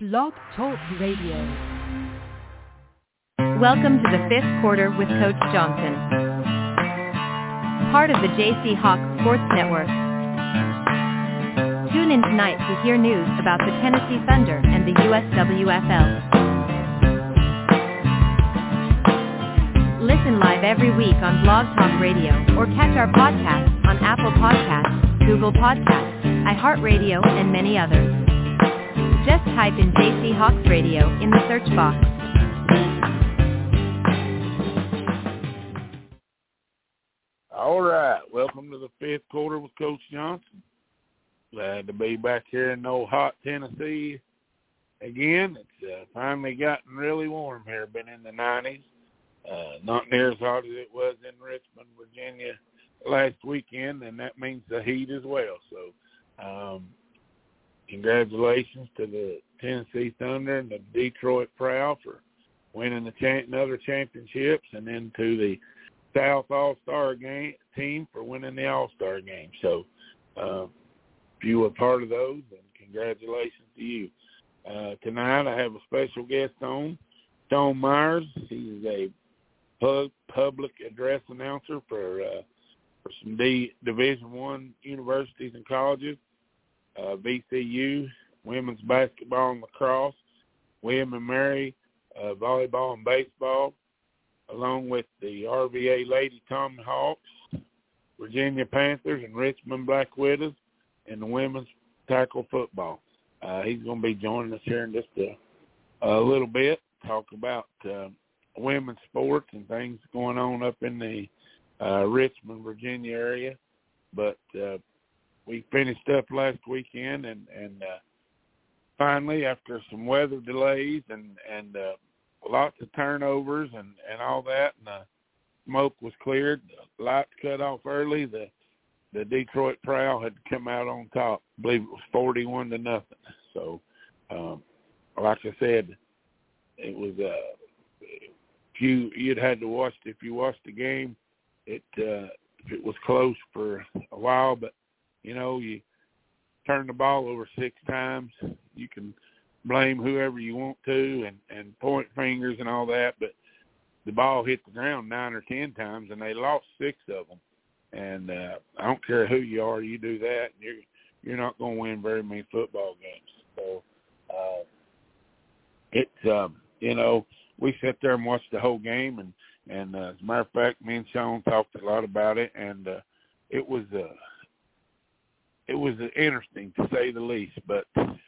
Blog Talk Radio. Welcome to the fifth quarter with Coach Johnson. Part of the JC Hawk Sports Network. Tune in tonight to hear news about the Tennessee Thunder and the USWFL. Listen live every week on Blog Talk Radio or catch our podcasts on Apple Podcasts, Google Podcasts, iHeartRadio, and many others. Just type in JC Hawks Radio in the search box. All right, welcome to the fifth quarter with Coach Johnson. Glad to be back here in old hot Tennessee again. It's finally gotten really warm here, been in the 90s. Not near as hot as it was in Richmond, Virginia last weekend, and that means the heat as well. So congratulations to the Tennessee Thunder and the Detroit Prowl for winning another championships, and then to the South All-Star team for winning the All-Star game. So if you were part of those, then congratulations to you. Tonight I have a special guest on, Stone Myers. He's a public address announcer for some Division I universities and colleges, VCU, women's basketball and lacrosse, William and Mary volleyball and baseball, along with the RVA Lady Tomahawks, Virginia Panthers, and Richmond Black Widows, and the women's tackle football. He's going to be joining us here in just a little bit, talk about women's sports and things going on up in the Richmond, Virginia area. But we finished up last weekend, and finally, after some weather delays and lots of turnovers and all that, and the smoke was cleared, the lights cut off early, the Detroit Prowl had come out on top. I believe it was 41-0. So, like I said, it was you'd had to watch it. If you watched the game, it was close for a while, but you turn the ball over 6 times. You can blame whoever you want to and point fingers and all that, but the ball hit the ground 9 or 10 times, and they lost 6 of them. And I don't care who you are, you do that, and you're not going to win very many football games. So we sat there and watched the whole game, and as a matter of fact, me and Sean talked a lot about it, and it was interesting to say the least. But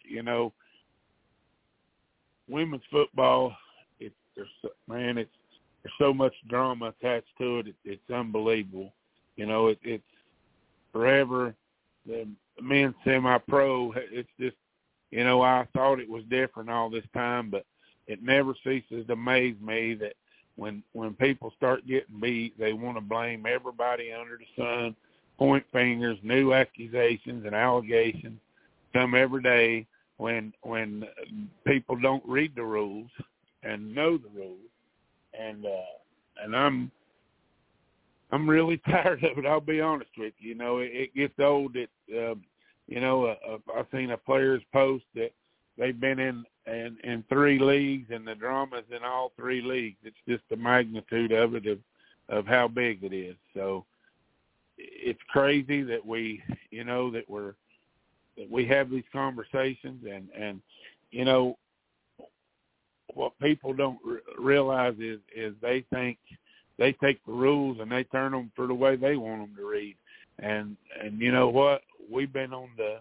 women's football, there's so much drama attached to it. It's unbelievable. It's forever the men's semi-pro. It's just, I thought it was different all this time, but it never ceases to amaze me that when people start getting beat, they want to blame everybody under the sun, point fingers, new accusations and allegations come every day when people don't read the rules and know the rules. And I'm really tired of it, I'll be honest with you. It gets old that I've seen a player's post that they've been in 3 leagues, and the drama's in all 3 leagues. It's just the magnitude of it, of how big it is. So it's crazy that we have these conversations, and what people don't realize is they think they take the rules and they turn them for the way they want them to read. And you know what? We've been on the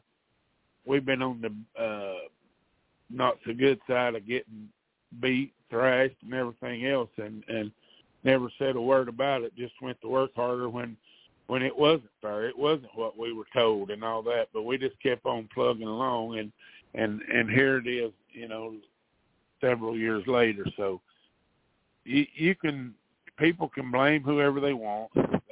not so good side of getting beat, thrashed, and everything else, and never said a word about it. Just went to work harder when it wasn't fair. It wasn't what we were told and all that, but we just kept on plugging along, and here it is, several years later. So people can blame whoever they want.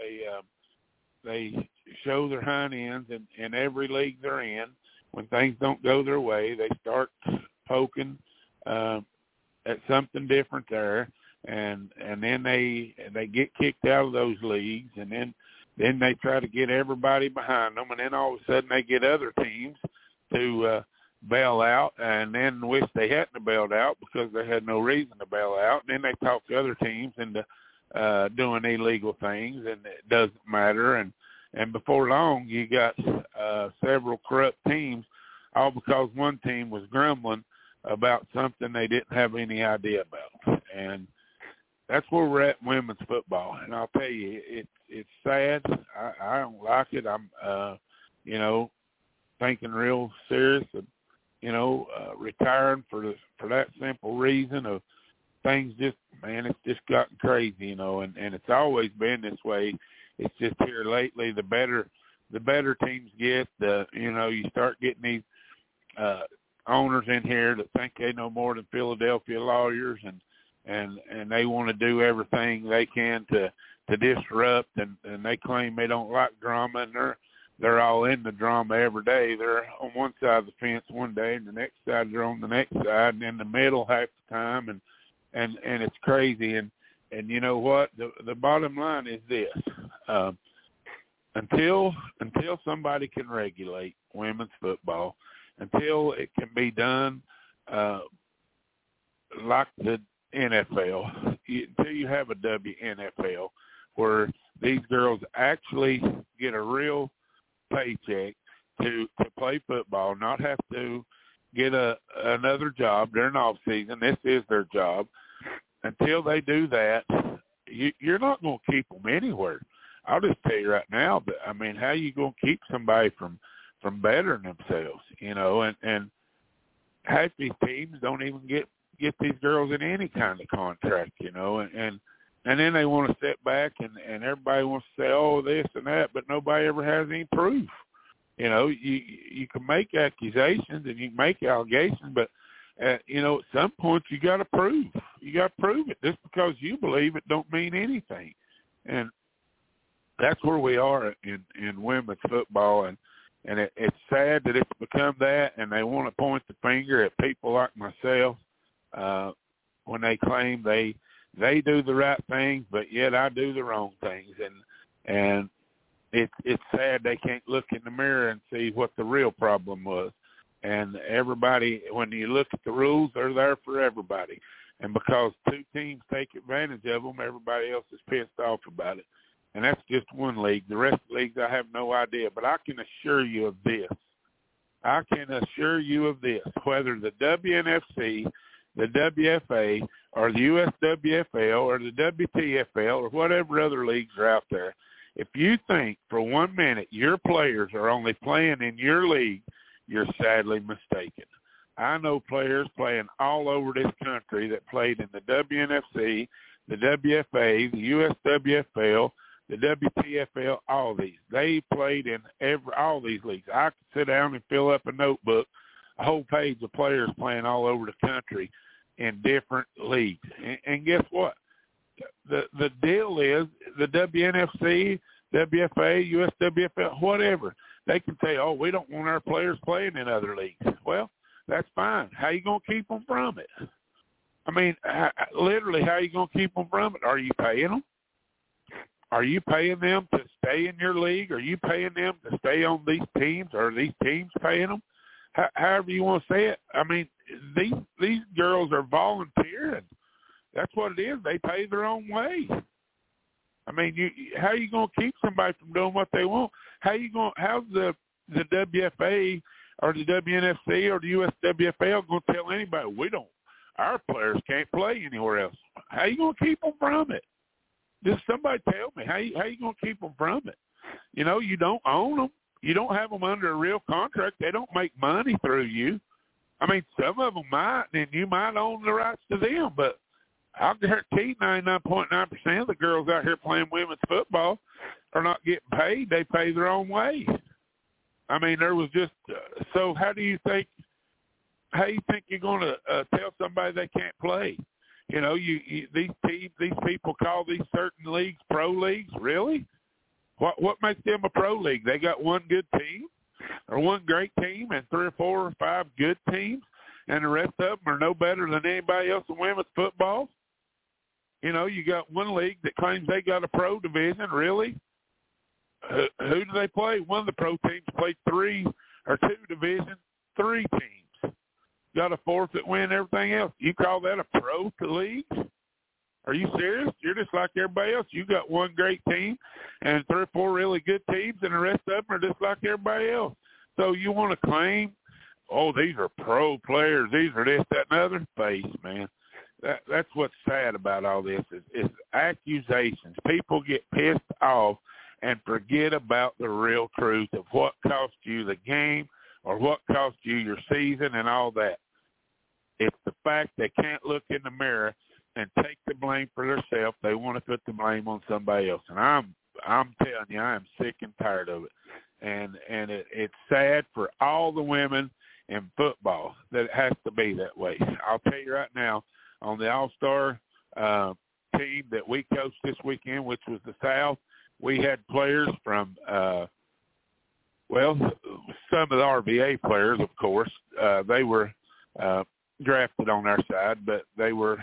They show their hind ends in every league they're in. When things don't go their way, they start poking at something different there, and then they get kicked out of those leagues, and then they try to get everybody behind them, and then all of a sudden they get other teams to bail out, and then wish they hadn't bailed out because they had no reason to bail out. And then they talk to other teams into doing illegal things, and it doesn't matter. And before long, you got several corrupt teams, all because one team was grumbling about something they didn't have any idea about. And that's where we're at in women's football. And I'll tell you, it's sad. I don't like it. I'm, thinking real serious of, retiring for that simple reason of things just, man, it's just gotten crazy, and it's always been this way. It's just here lately, the better teams get, you start getting these owners in here that think they know more than Philadelphia lawyers, and they want to do everything they can to disrupt, and they claim they don't like drama, and they're all in the drama every day. They're on one side of the fence one day, and the next side they're on the next side, and in the middle half the time, and it's crazy. And you know what? The bottom line is this: until somebody can regulate women's football, until it can be done like the NFL, until you have a WNFL where these girls actually get a real paycheck to play football, not have to get another job during off season. This is their job. Until they do that, you're not going to keep them anywhere. I'll just tell you right now that, I mean, how are you going to keep somebody from bettering themselves, and half these teams don't even get these girls in any kind of contract, and then they want to step back and everybody wants to say, oh, this and that, but nobody ever has any proof. You can make accusations and you can make allegations, but at some point you got to prove. You got to prove it. Just because you believe it don't mean anything. And that's where we are in women's football, and it's sad that it's become that, and they want to point the finger at people like myself when they claim they do the right things, but yet I do the wrong things, and it's sad they can't look in the mirror and see what the real problem was. And everybody, when you look at the rules, they're there for everybody. And because two teams take advantage of them, everybody else is pissed off about it. And that's just one league. The rest of the leagues, I have no idea. But I can assure you of this. Whether the WNFC, the WFA, or the USWFL, or the WTFL, or whatever other leagues are out there, if you think for 1 minute your players are only playing in your league, you're sadly mistaken. I know players playing all over this country that played in the WNFC, the WFA, the USWFL, the WTFL, all these. They played in all these leagues. I could sit down and fill up a notebook, a whole page of players playing all over the country in different leagues. And guess what? The deal is the WNFC, WFA, USWFL, whatever, they can say, oh, we don't want our players playing in other leagues. Well, that's fine. How are you going to keep them from it? I mean, literally, how are you going to keep them from it? Are you paying them? Are you paying them to stay in your league? Are you paying them to stay on these teams? Are these teams paying them? However you want to say it. I mean, these girls are volunteering. That's what it is. They pay their own way. I mean, how are you going to keep somebody from doing what they want? How's the WFA or the WNFC or the USWFL going to tell anybody our players can't play anywhere else? How are you going to keep them from it? Just somebody tell me, how you going to keep them from it? You don't own them. You don't have them under a real contract. They don't make money through you. I mean, some of them might, and you might own the rights to them, but I'll guarantee 99.9% of the girls out here playing women's football are not getting paid. They pay their own way. I mean, there was just so how do you think you're going to tell somebody they can't play? These people call these certain leagues pro leagues. Really? What makes them a pro league? They got one good team or one great team and 3 or 4 or 5 good teams, and the rest of them are no better than anybody else in women's football. You got one league that claims they got a pro division. Really? Who do they play? One of the pro teams played 3 or 2 Division 3 teams. got to forfeit, win everything else. You call that a pro to league? Are you serious? You're just like everybody else. You got one great team and 3 or 4 really good teams, and the rest of them are just like everybody else. So you want to claim, oh, these are pro players, these are this, that, and other? Face, man. That's what's sad about all this is accusations. People get pissed off and forget about the real truth of what cost you the game or what cost you your season and all that. It's the fact they can't look in the mirror and take the blame for themselves. They want to put the blame on somebody else. And I'm telling you, I am sick and tired of it. And it's sad for all the women in football that it has to be that way. I'll tell you right now, on the All-Star team that we coached this weekend, which was the South, we had players from, some of the RVA players, of course. They were drafted on our side, but they were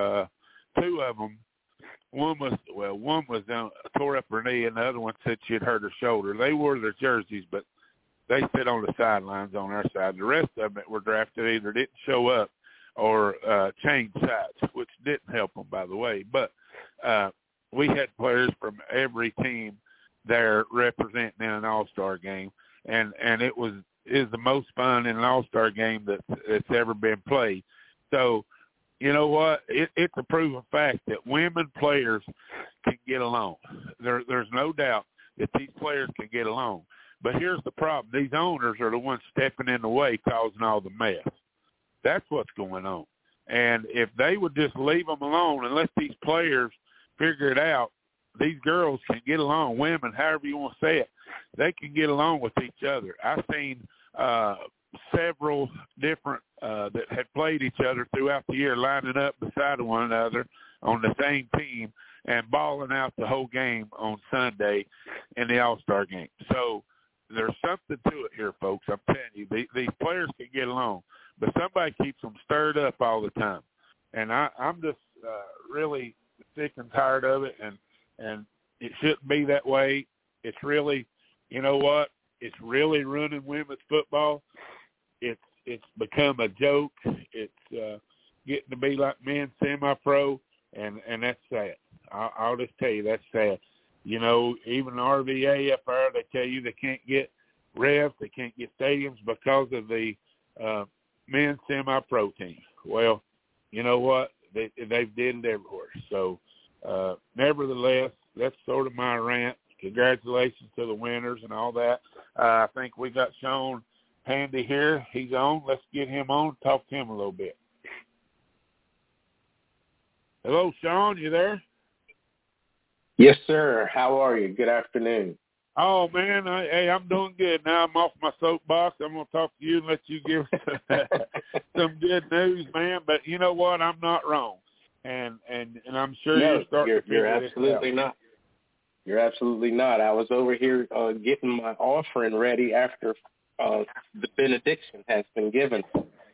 2 of them. One was tore up her knee, and the other one said she had hurt her shoulder. They wore their jerseys, but they sit on the sidelines on our side. The rest of them that were drafted either didn't show up or changed sides, which didn't help them, by the way. But we had players from every team there representing in an All-Star game, and it is the most fun in an All-Star game that's ever been played. So, you know what? It's a proven fact that women players can get along. There's no doubt that these players can get along. But here's the problem. These owners are the ones stepping in the way, causing all the mess. That's what's going on. And if they would just leave them alone and let these players figure it out, these girls can get along, women, however you want to say it, they can get along with each other. I've seen several different that had played each other throughout the year lining up beside one another on the same team and balling out the whole game on Sunday in the All-Star game. So there's something to it here, folks. I'm telling you, these players can get along, but somebody keeps them stirred up all the time. And I'm just really sick and tired of it, and it shouldn't be that way. It's really, you know what? It's really ruining women's football. It's become a joke. It's getting to be like men semi-pro, and that's sad. I'll just tell you, that's sad. You know, even the RVA up there, they tell you they can't get refs, they can't get stadiums because of the men's semi-pro team. Well, you know what? They've did it everywhere. So, nevertheless, that's sort of my rant. Congratulations to the winners and all that. I think we got Sean Handy here. He's on. Let's get him on, talk to him a little bit. Hello, Sean, you there? Yes, sir. How are you? Good afternoon. Oh, man, I'm doing good. Now I'm off my soapbox. I'm going to talk to you and let you give some good news, man. But you know what? I'm not wrong. And I'm sure you're starting to figure absolutely this out. not. You're absolutely not. I was over here getting my offering ready after the benediction has been given.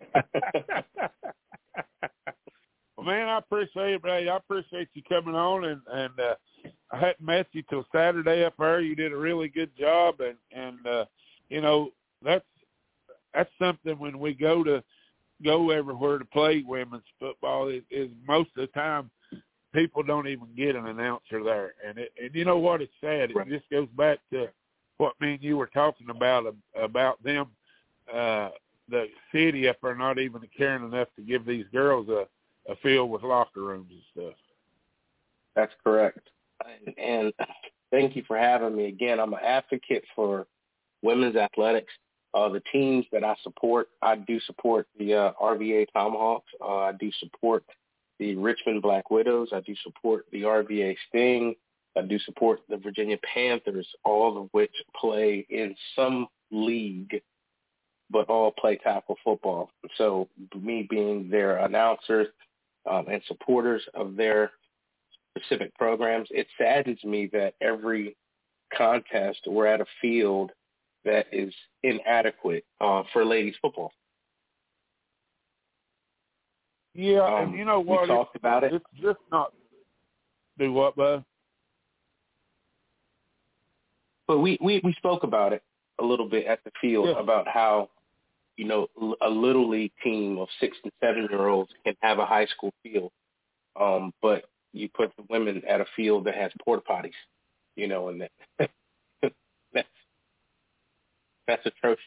Well, man, I appreciate it, buddy. I appreciate you coming on, and I hadn't met you till Saturday up there. You did a really good job, and you know, that's something when we go everywhere to play women's football is most of the time people don't even get an announcer there, and you know what? It's sad. It just goes back to what me and you were talking about them, the city up there not even caring enough to give these girls a field with locker rooms and stuff. That's correct. And thank you for having me again. I'm an advocate for women's athletics. The teams that I support, I do support the RVA Tomahawks. I do support the Richmond Black Widows. I do support the RVA Sting. I do support the Virginia Panthers, all of which play in some league, but all play tackle football. So me being their announcers and supporters of their specific programs, it saddens me that every contest we're at a field that is inadequate for ladies football. Yeah, and you know what? We talked about it. It's just not do what, bud? But we spoke about it a little bit at the field about how, a little league team of 6 and 7-year-olds can have a high school field, but you put the women at a field that has porta potties, and that's atrocious.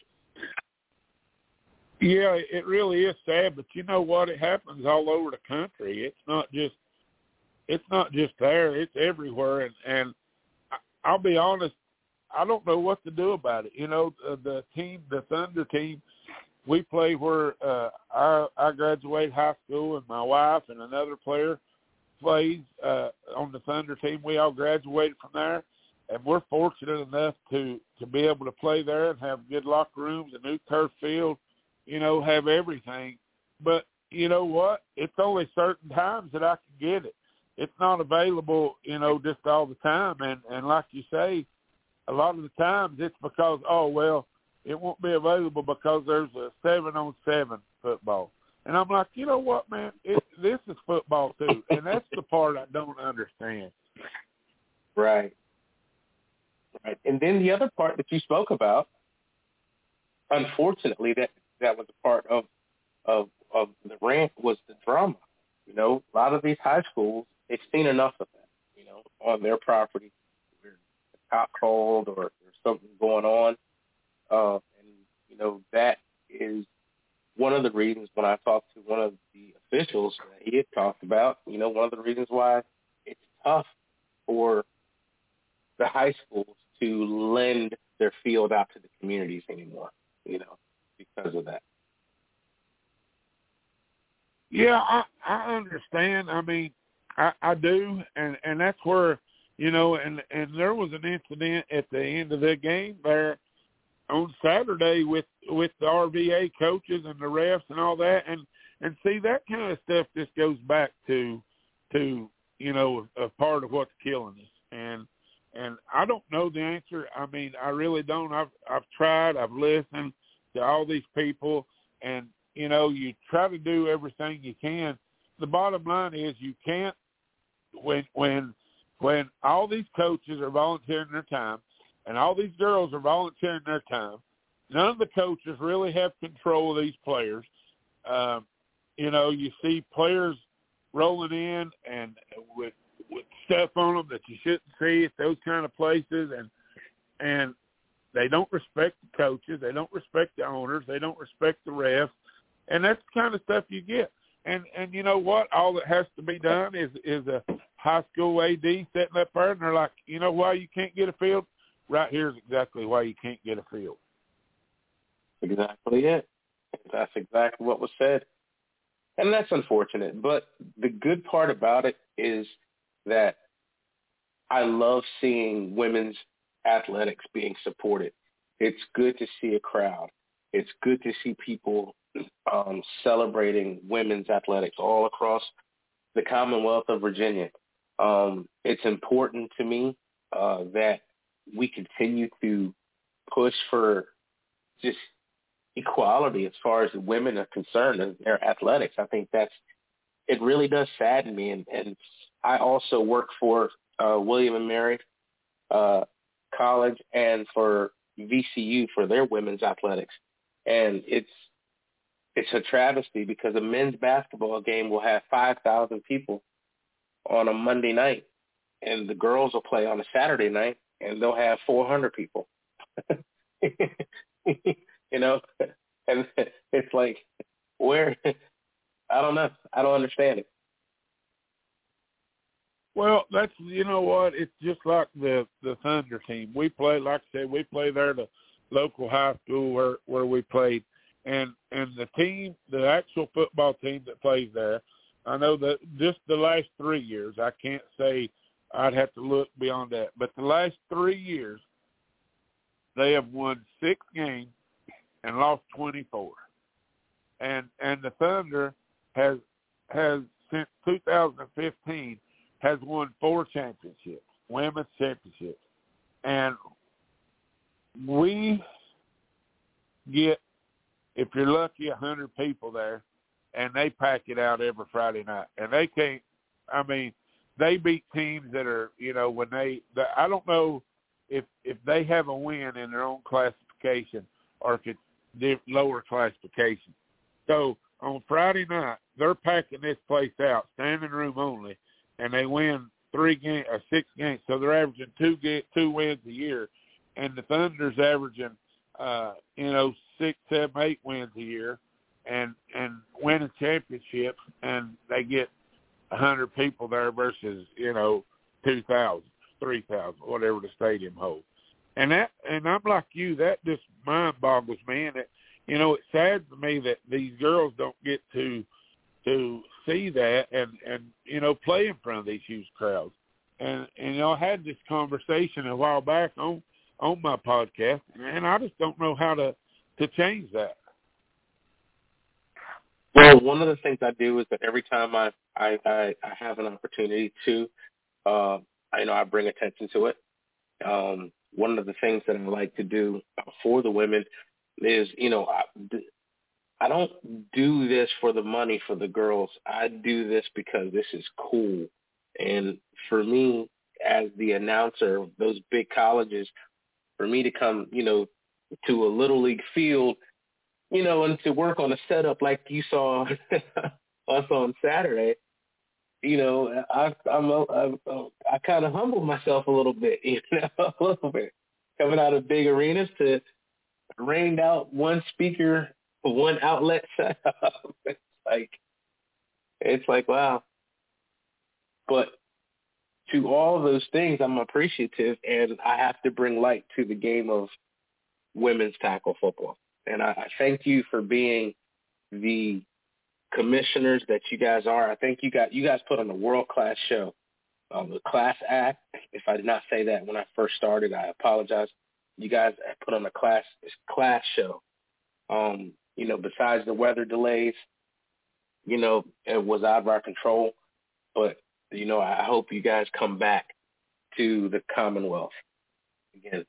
Yeah, it really is sad, but you know what? It happens all over the country. It's not just there. It's everywhere, and I'll be honest, I don't know what to do about it. The Thunder team, we play where I graduated high school, and my wife and another player plays on the Thunder team. We all graduated from there, and we're fortunate enough to be able to play there and have good locker rooms, a new turf field, have everything. But you know what? It's only certain times that I can get it. It's not available, just all the time. And like you say, a lot of the times it's because, it won't be available because there's a 7-on-7 football. And I'm like, you know what, man? This is football too, and that's the part I don't understand. Right. And then the other part that you spoke about, unfortunately, that was a part of the rant was the drama. A lot of these high schools, they've seen enough of that, on their property. There's a cop called or there's something going on. And that is one of the reasons when I talked to one of the officials that he had talked about, one of the reasons why it's tough for the high schools to lend their field out to the communities anymore, because of that. Yeah, I understand. I mean, I do, and that's where, and there was an incident at the end of the game there on Saturday with the RVA coaches and the refs and all that, and see, that kind of stuff just goes back to a part of what's killing us, and I don't know the answer. I mean, I really don't. I've tried. I've listened to all these people, and you try to do everything you can. The bottom line is you can't, when all these coaches are volunteering their time and all these girls are volunteering their time, none of the coaches really have control of these players. You see players rolling in and with stuff on them that you shouldn't see at those kind of places, and they don't respect the coaches, they don't respect the owners, they don't respect the refs, and that's the kind of stuff you get. And you know what? All that has to be done is a high school AD sitting up there, and they're like, you know why you can't get a field? Right here's exactly why you can't get a field. Exactly it. That's exactly what was said. And that's unfortunate. But the good part about it is that I love seeing women's athletics being supported. It's good to see a crowd. It's good to see people celebrating women's athletics all across the Commonwealth of Virginia. It's important to me that we continue to push for just equality as far as women are concerned in their athletics. I think it really does sadden me. And I also work for William & Mary College and for VCU for their women's athletics. And it's a travesty because a men's basketball game will have 5,000 people on a Monday night, and the girls will play on a Saturday night, and they'll have 400 people. And it's like, where? I don't know. I don't understand it. Well, that's, you know what, it's just like the Thunder team. We play, like I said, we play there, the local high school where we played. And the team, the actual football team that plays there, I know that just the last 3 years, I can't say, I'd have to look beyond that, but the last 3 years, they have won 6 games and lost 24. And the Thunder has since 2015 has won 4 championships, women's championships. And we get, if you're lucky, 100 people there, and they pack it out every Friday night. And they can't, I mean, they beat teams that are, when I don't know if they have a win in their own classification or if it's lower classification. So on Friday night, they're packing this place out, standing room only, and they win 6 games. So they're averaging two wins a year, and the Thunder's averaging 6, 7, 8 wins a year, and winning championships, and they get 100 people there versus 2,000, 3,000, whatever the stadium holds. And I'm like you, that just mind boggles me, and it's sad to me that these girls don't get to see that and play in front of these huge crowds. And I had this conversation a while back on my podcast, and I just don't know how to change that. Well, one of the things I do is that every time I have an opportunity to, I bring attention to it. One of the things that I like to do for the women is, I don't do this for the money for the girls. I do this because this is cool. And for me, as the announcer of those big colleges, for me to come, to a little league field, and to work on a setup like you saw us on Saturday, I kind of humbled myself a little bit, a little bit, coming out of big arenas to rained out one speaker, one outlet setup. It's like, wow. But to all those things, I'm appreciative, and I have to bring light to the game of women's tackle football. And I thank you for being the commissioners that you guys are. I think you guys put on a world-class show. The Class Act, if I did not say that when I first started, I apologize. You guys put on a class show. Besides the weather delays, it was out of our control. But, I hope you guys come back to the Commonwealth again.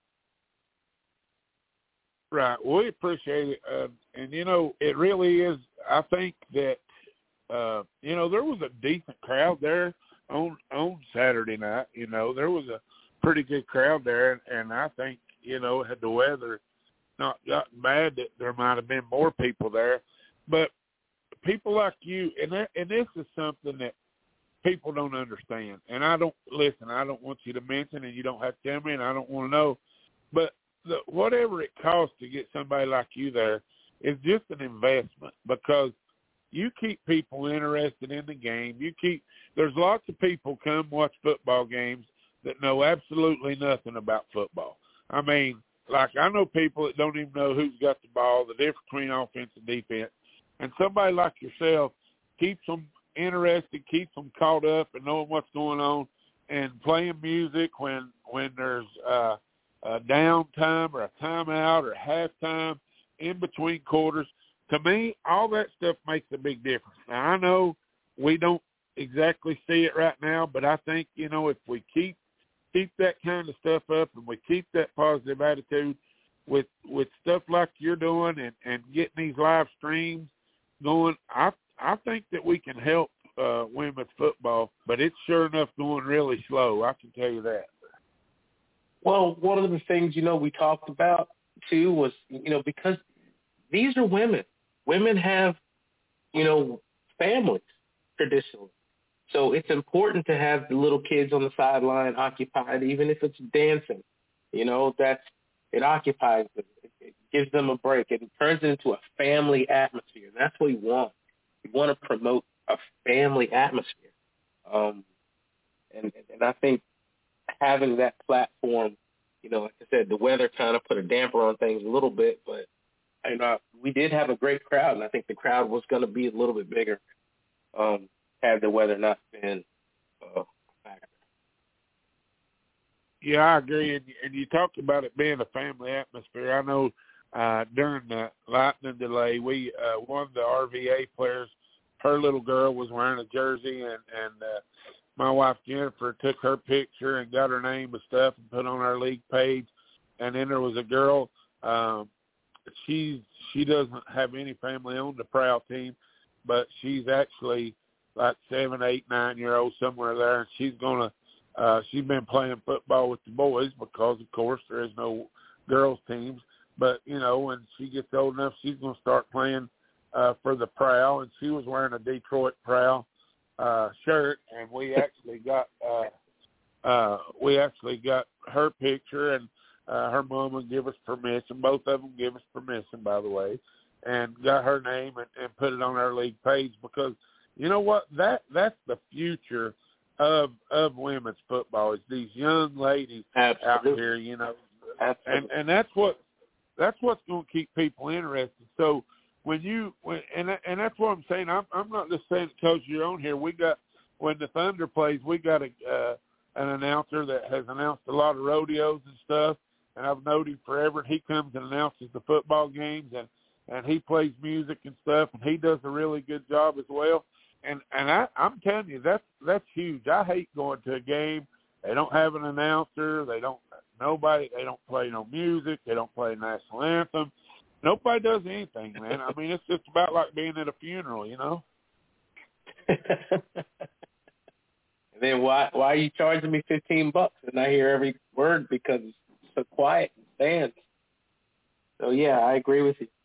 Right. We appreciate it. And, it really is, I think that, there was a decent crowd there on Saturday night. There was a pretty good crowd there. And I think, had the weather not gotten bad, that there might have been more people there. But people like you, and this is something that people don't understand. And I don't want you to mention, and you don't have to tell me, and I don't want to know. But whatever it costs to get somebody like you there is just an investment, because you keep people interested in the game. There's lots of people come watch football games that know absolutely nothing about football. I mean, like, I know people that don't even know who's got the ball, the difference between offense and defense. And somebody like yourself keeps them interested, keeps them caught up and knowing what's going on, and playing music when there's a downtime or a timeout or halftime, in between quarters. To me, all that stuff makes a big difference. Now, I know we don't exactly see it right now, but I think, if we keep that kind of stuff up and we keep that positive attitude with stuff like you're doing and getting these live streams going, I think that we can help women's football, but it's sure enough going really slow. I can tell you that. Well, one of the things, we talked about, too, was, because these are women. Women have, families traditionally. So it's important to have the little kids on the sideline occupied, even if it's dancing. It occupies them. It gives them a break. It turns it into a family atmosphere. And that's what we want. We want to promote a family atmosphere. And I think having that platform, like I said, the weather kind of put a damper on things a little bit, but we did have a great crowd, and I think the crowd was going to be a little bit bigger had the weather not been a factor. Yeah, I agree. And you talked about it being a family atmosphere. I know during the lightning delay, one of the RVA players, her little girl was wearing a jersey, and my wife Jennifer took her picture and got her name and stuff and put on our league page. And then there was a girl, she doesn't have any family on the Prowl team, but she's actually like 7, 8, 9-year-old, somewhere there. And she's been playing football with the boys because, of course, there is no girls teams. But, you know, when she gets old enough, she's going to start playing for the Prowl, and she was wearing a Detroit Prowl shirt, and we actually got her picture, and her mom would give us permission. Both of them give us permission, by the way, and got her name and put it on our league page because, you know what, that's the future of women's football is these young ladies out here, you know. And that's what's going to keep people interested. So and that's what I'm saying. I'm not just saying it because you're on here. When the Thunder plays, we got an announcer that has announced a lot of rodeos and stuff, and I've known him forever. And he comes and announces the football games, and he plays music and stuff, and he does a really good job as well. And I'm telling you, that's huge. I hate going to a game. They don't have an announcer. They don't play no music. They don't play a national anthem. Nobody does anything, man. I mean, it's just about like being at a funeral, you know? Then why are you charging me $15 and I hear every word because it's so quiet and stands? So, yeah, I agree with you.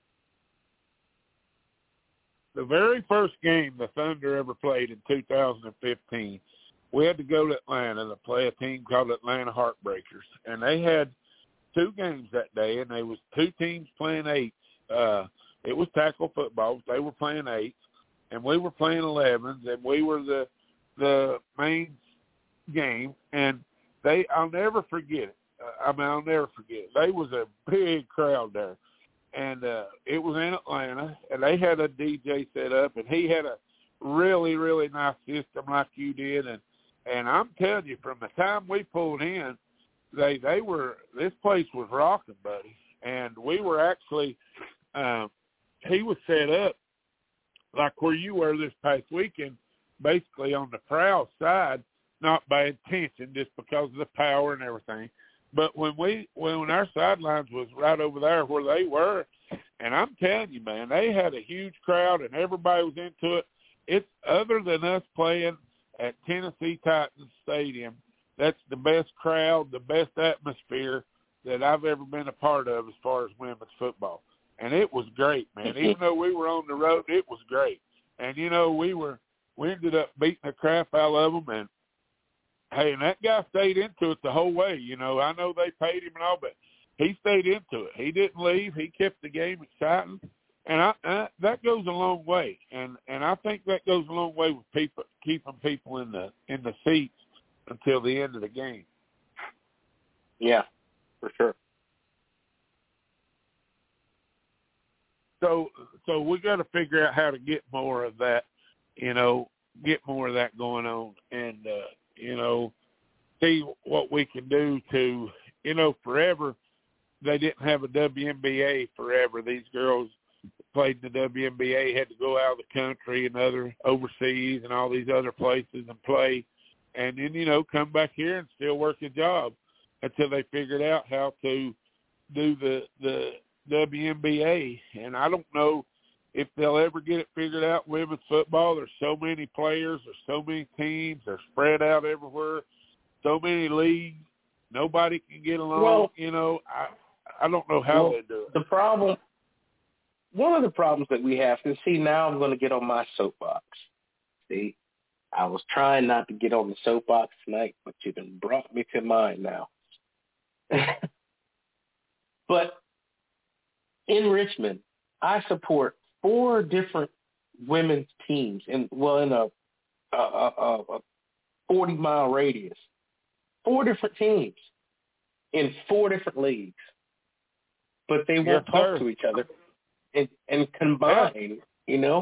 The very first game the Thunder ever played in 2015, we had to go to Atlanta to play a team called Atlanta Heartbreakers. And they had 2 games that day, and there was 2 teams playing 8. It was tackle football. They were playing 8, and we were playing 11s, and we were the main game. And I'll never forget it. I'll never forget it. They was a big crowd there. And it was in Atlanta, and they had a DJ set up, and he had a really, really nice system like you did. And I'm telling you, from the time we pulled in, this place was rocking, buddy. And we were actually, he was set up like where you were this past weekend, basically on the Prowl side, not by intention, just because of the power and everything. But when our sidelines was right over there where they were, and I'm telling you, man, they had a huge crowd and everybody was into it. It's other than us playing at Tennessee Titans Stadium, that's the best crowd, the best atmosphere that I've ever been a part of as far as women's football. And it was great, man. Even though we were on the road, it was great. And, you know, we ended up beating the crap out of them, and hey, and that guy stayed into it the whole way. You know, I know they paid him and all, but he stayed into it. He didn't leave. He kept the game exciting, and that goes a long way. And I think that goes a long way with people, keeping people in the seats until the end of the game. Yeah, for sure. So we got to figure out how to get more of that. You know, get more of that going on, and you know, see what we can do to, you know, forever, they didn't have a WNBA forever. These girls played in the WNBA, had to go out of the country and other overseas and all these other places and play, and then, you know, come back here and still work a job until they figured out how to do the WNBA. And I don't know if they'll ever get it figured out, women's football. There's so many players, there's so many teams, they're spread out everywhere, so many leagues, nobody can get along. Well, you know, I don't know how they do it. One of the problems that we have, and see, now I'm going to get on my soapbox. See, I was trying not to get on the soapbox tonight, but you done brought me to mine now. But in Richmond, I support 4 different women's teams in a 40-mile radius. 4 different teams in 4 different leagues, but they won't talk to each other and combine. You know.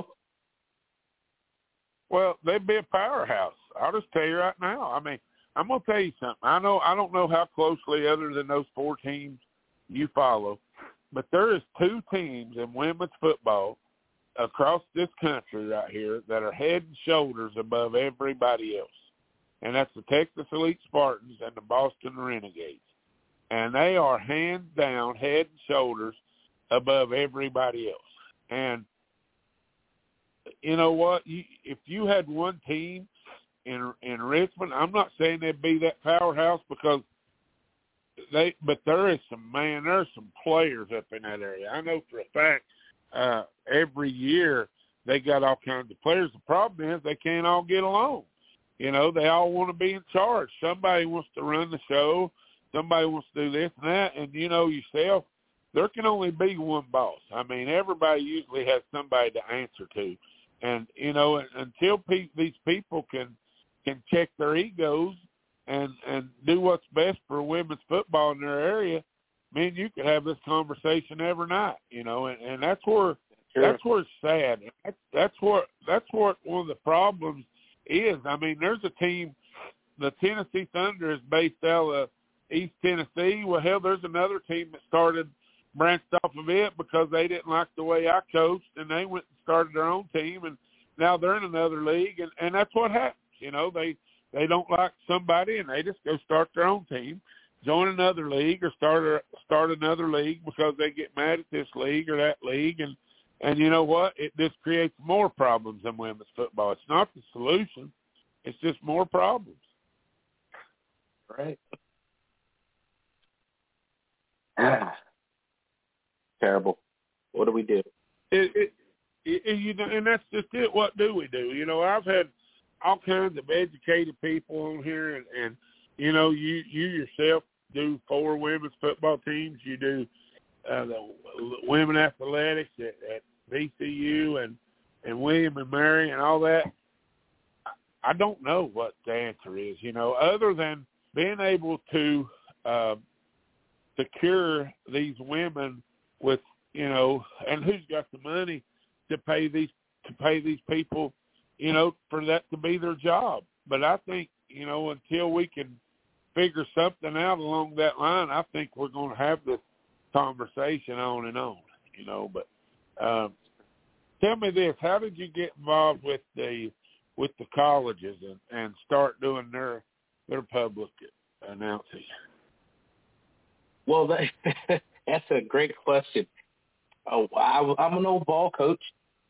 Well, they'd be a powerhouse. I'll just tell you right now. I mean, I'm gonna tell you something. I don't know how closely, other than those 4 teams, you follow, but there is 2 teams in women's football across this country right here that are head and shoulders above everybody else. And that's the Texas Elite Spartans and the Boston Renegades. And they are hands down head and shoulders above everybody else. And you know what? If you had one team in Richmond, I'm not saying they'd be that powerhouse, because but there's some players up in that area. I know for a fact every year they got all kinds of players. The problem is they can't all get along. You know, they all want to be in charge. Somebody wants to run the show. Somebody wants to do this and that. And, you know yourself, there can only be one boss. I mean, everybody usually has somebody to answer to. And, you know, until these people can check their egos and do what's best for women's football in their area, man, you could have this conversation every night, you know, and that's where it's sad. That's what one of the problems is. I mean, there's a team, the Tennessee Thunder is based out of East Tennessee. Well, hell, there's another team that branched off of it because they didn't like the way I coached, and they went and started their own team, and now they're in another league, and that's what happens. You know, they don't like somebody, and they just go start their own team, join another league, or start another league because they get mad at this league or that league, and you know what? It just creates more problems in women's football. It's not the solution. It's just more problems. Right. Terrible. What do we do? You know, and that's just it. What do we do? You know, I've had all kinds of educated people on here, and you know, you yourself do 4 women's football teams. You do the women athletics at VCU and William and Mary and all that. I don't know what the answer is, you know, other than being able to secure these women with, you know, and who's got the money to pay these people, you know, for that to be their job. But I think, you know, until we can figure something out along that line, I think we're going to have this conversation on and on, you know. But tell me this: how did you get involved with the colleges and start doing their public announcing? Well, that's a great question. I'm an old ball coach.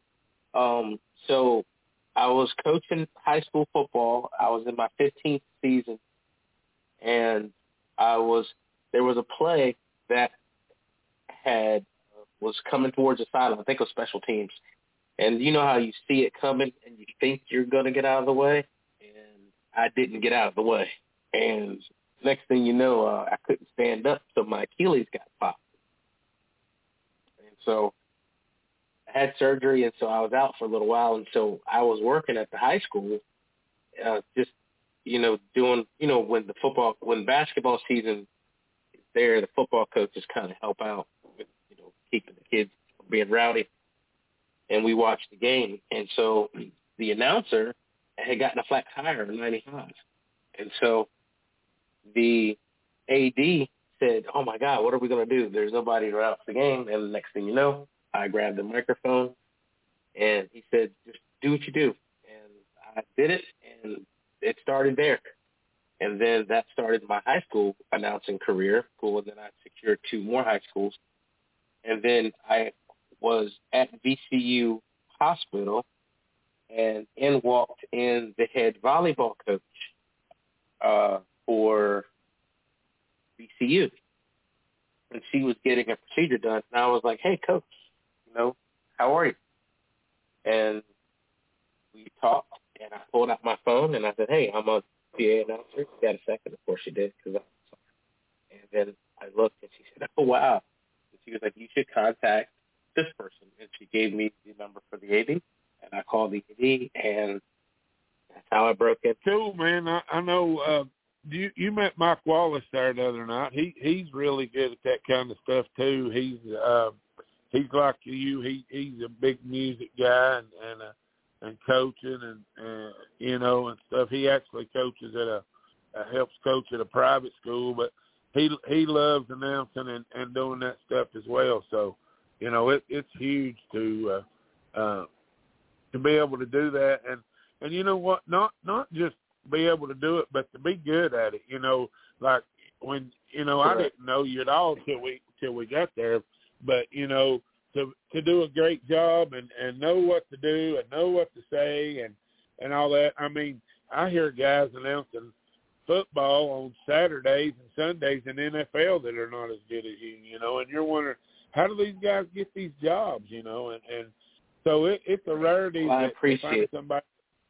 So I was coaching high school football. I was in my 15th season, and there was a play that was coming towards the sideline. I think it was special teams. And you know how you see it coming and you think you're going to get out of the way? And I didn't get out of the way. And next thing you know, I couldn't stand up, so my Achilles got popped. And so I had surgery, and so I was out for a little while. And so I was working at the high school, just, you know, doing, you know, when basketball season is there, the football coaches kind of help out with, you know, keeping the kids from being rowdy. And we watched the game. And so the announcer had gotten a flat tire in 95. And so the AD said, "Oh, my God, what are we going to do? There's nobody to announce the game." And the next thing you know, I grabbed the microphone, and he said, "Just do what you do." And I did it, and it started there. And then that started my high school announcing career. And then I secured 2 more high schools. And then I was at VCU Hospital, and in walked in the head volleyball coach for VCU. And she was getting a procedure done. And I was like, "Hey, coach, you know, how are you?" And we talked, and I pulled out my phone, and I said, "Hey, I'm a PA announcer." She got a second. Of course she did, because I saw her. And then I looked, and she said, "Oh, wow." And she was like, "You should contact this person." And she gave me the number for the AD, and I called the AD, and that's how I broke it. Cool, man. I know you met Mike Wallace there the other night. He's really good at that kind of stuff too. He's like you. He's a big music guy and coaching and you know, and stuff. He actually coaches helps coach at a private school, but he loves announcing and doing that stuff as well. So, you know, it's huge to be able to do that, and you know what, not just be able to do it, but to be good at it. You know, like when, you know, I didn't know you at all till we got there, but you know, to do a great job and know what to do and know what to say and all that. I mean, I hear guys announcing football on Saturdays and Sundays in NFL that are not as good as you, and you're wondering, how do these guys get these jobs, and so it's a rarity to find somebody,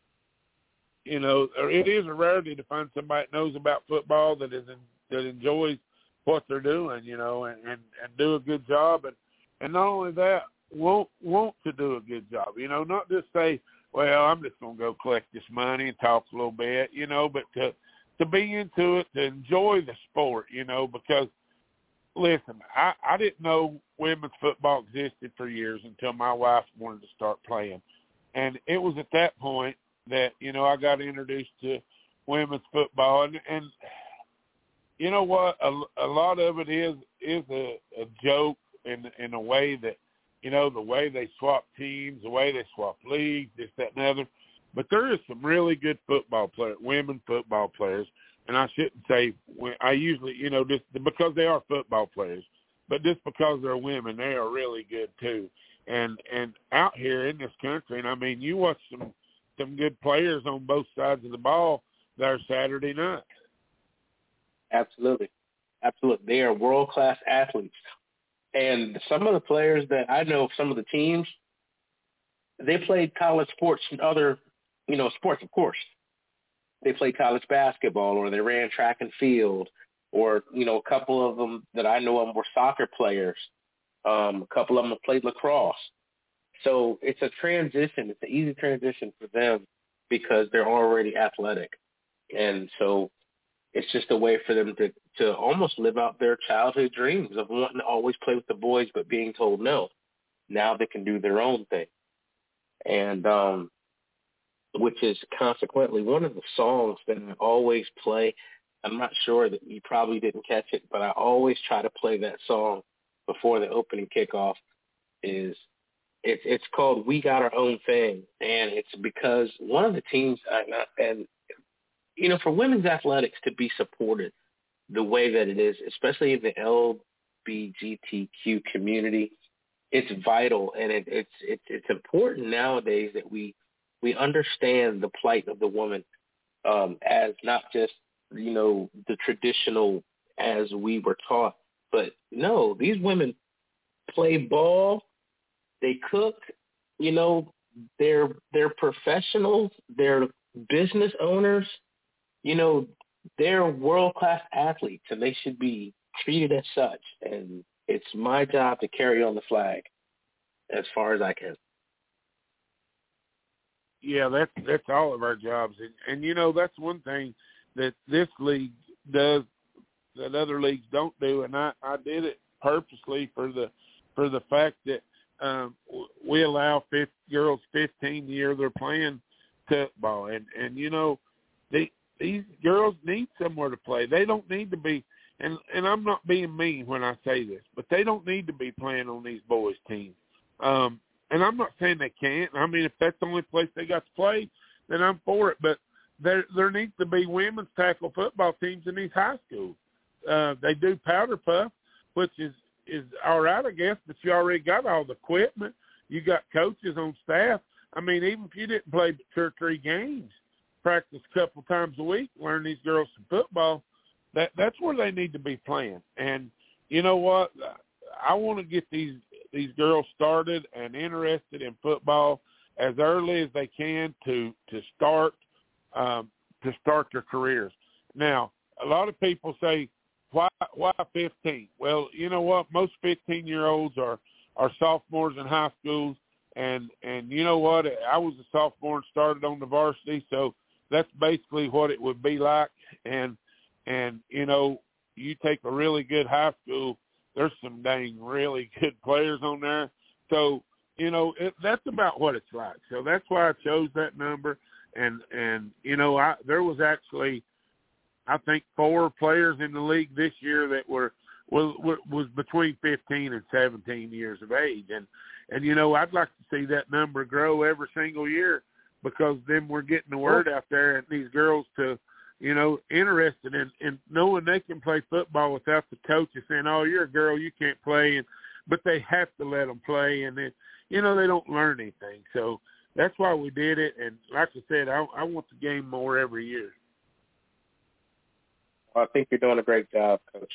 or it is a rarity to find somebody that knows about football that enjoys what they're doing, and do a good job, and not only that, want to do a good job, not just say, well, I'm just going to go collect this money and talk a little bit, but to be into it, to enjoy the sport, because, listen, I didn't know women's football existed for years until my wife wanted to start playing. And it was at that point that, I got introduced to women's football. And you know what? A lot of it is a joke in a way that, the way they swap teams, the way they swap leagues, this, that, and the other. But there is some really good women football players, and I shouldn't say I usually, just because they are football players, but just because they're women, they are really good too. And out here in this country, and I mean, you watch some good players on both sides of the ball there Saturday night. Absolutely. They are world-class athletes. And some of the players that I know, some of the teams, they played college sports and other, sports, of course. They played college basketball, or they ran track and field, or, a couple of them that I know of were soccer players. A couple of them have played lacrosse. So it's a transition. It's an easy transition for them because they're already athletic. And so it's just a way for them to almost live out their childhood dreams of wanting to always play with the boys but being told no. Now they can do their own thing. And which is consequently one of the songs that I always play. I'm not sure that you probably didn't catch it, but I always try to play that song before the opening kickoff. It's called We Got Our Own Thing, and it's because one of the teams, for women's athletics to be supported the way that it is, especially in the LGBTQ community, it's vital, and it's important nowadays that we understand the plight of the woman as not just, the traditional as we were taught, but no, these women play ball, they cook, they're professionals, they're business owners, they're world-class athletes, and they should be treated as such. And it's my job to carry on the flag as far as I can. Yeah, that's all of our jobs. And that's one thing that this league does that other leagues don't do, and I did it purposely for the fact that we allow girls 15 years they're playing football, and these girls need somewhere to play. They don't need to be, and I'm not being mean when I say this, but they don't need to be playing on these boys' teams. And I'm not saying they can't. I mean, if that's the only place they got to play, then I'm for it. But there needs to be women's tackle football teams in these high schools. They do powder puff, which is all right, I guess, but you already got all the equipment. You got coaches on staff. I mean, even if you didn't play 2 or 3 games, practice a couple times a week, learn these girls some football, that's where they need to be playing. And you know what? I want to get these girls started and interested in football as early as they can to start their careers. Now, a lot of people say, why 15? Well, you know what? Most 15-year-olds are sophomores in high schools, and you know what? I was a sophomore and started on the varsity, so that's basically what it would be like. And you take a really good high school, there's some dang really good players on there. So, that's about what it's like. So that's why I chose that number. And there was actually, I think, 4 players in the league this year that was between 15 and 17 years of age. And I'd like to see that number grow every single year, because then we're getting the word out there and these girls to, interested in knowing they can play football without the coaches saying, oh, you're a girl, you can't play. But they have to let them play, and then, they don't learn anything. So that's why we did it. And like I said, I want the game more every year. I think you're doing a great job, Coach.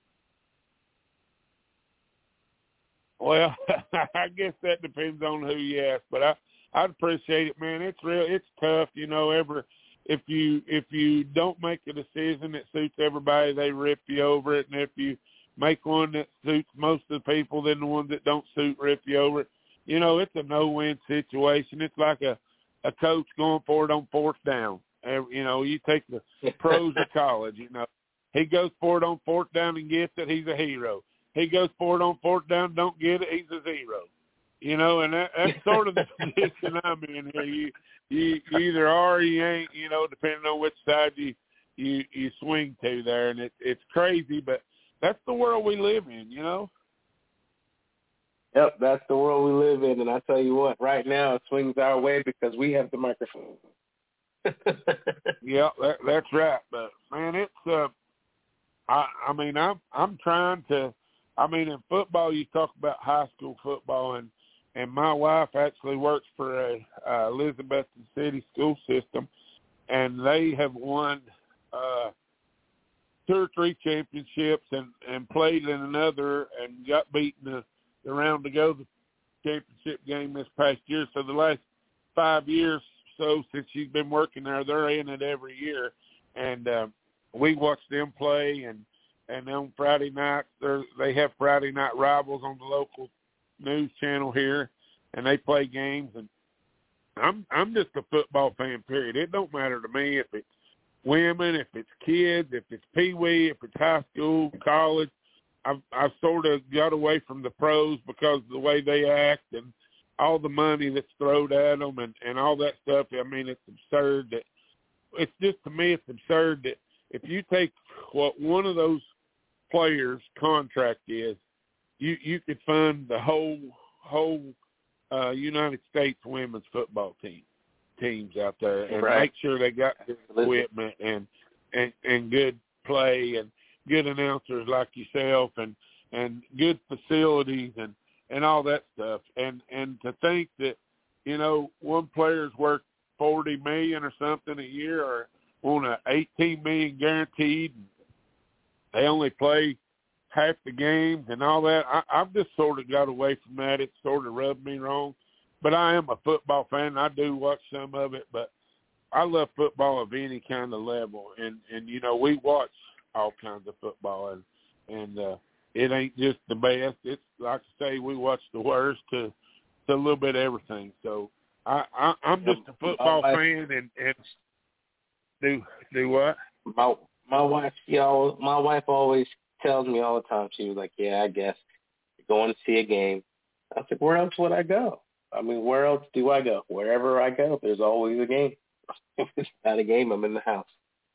Well, I guess that depends on who you ask, but I'd appreciate it, man. It's tough, if you don't make a decision that suits everybody, they rip you over it, and if you make one that suits most of the people, then the ones that don't suit rip you over it. It's a no-win situation. It's like a coach going for it on fourth down. You take the pros of college, He goes for it on fourth down and gets it, he's a hero. He goes for it on fourth down, don't get it, he's a zero. And that's sort of the position I'm in here. You either are or you ain't, depending on which side you swing to there. And it's crazy, but that's the world we live in, Yep, that's the world we live in. And I tell you what, right now it swings our way because we have the microphone. Yeah, that's right. But, man, it's I'm trying to – in football you talk about high school football, and my wife actually works for a Elizabethton City school system, and they have won 2 or 3 championships and played in another and got beaten the round to go the championship game this past year. So the last 5 years so since she's been working there, they're in it every year, and we watch them play. And on Friday night, they have Friday night rivals on the local news channel here, and they play games. And I'm just a football fan, period. It don't matter to me if it's women, if it's kids, if it's peewee, if it's high school, college. I've sort of got away from the pros because of the way they act and all the money that's thrown at them and all that stuff. It's absurd that it's just, to me, it's absurd that if you take what one of those players' contract is, you could fund the whole United States women's football teams out there and right. Make sure they got good equipment and good play and good announcers like yourself and good facilities and all that stuff. And to think that, one player's worth $40 million or something a year or on a $18 million guaranteed, they only play half the games and all that. I've just sort of got away from that. It sort of rubbed me wrong. But I am a football fan. I do watch some of it, but I love football of any kind of level. And we watch all kinds of football, and it ain't just the best. It's like I say, we watch the worst to a little bit of everything. So I'm just a football fan and do what? My wife always tells me all the time. She was like, "Yeah, I guess you're going to see a game." I said, "Where else would I go? Where else do I go? Wherever I go, there's always a game. If it's not a game, I'm in the house."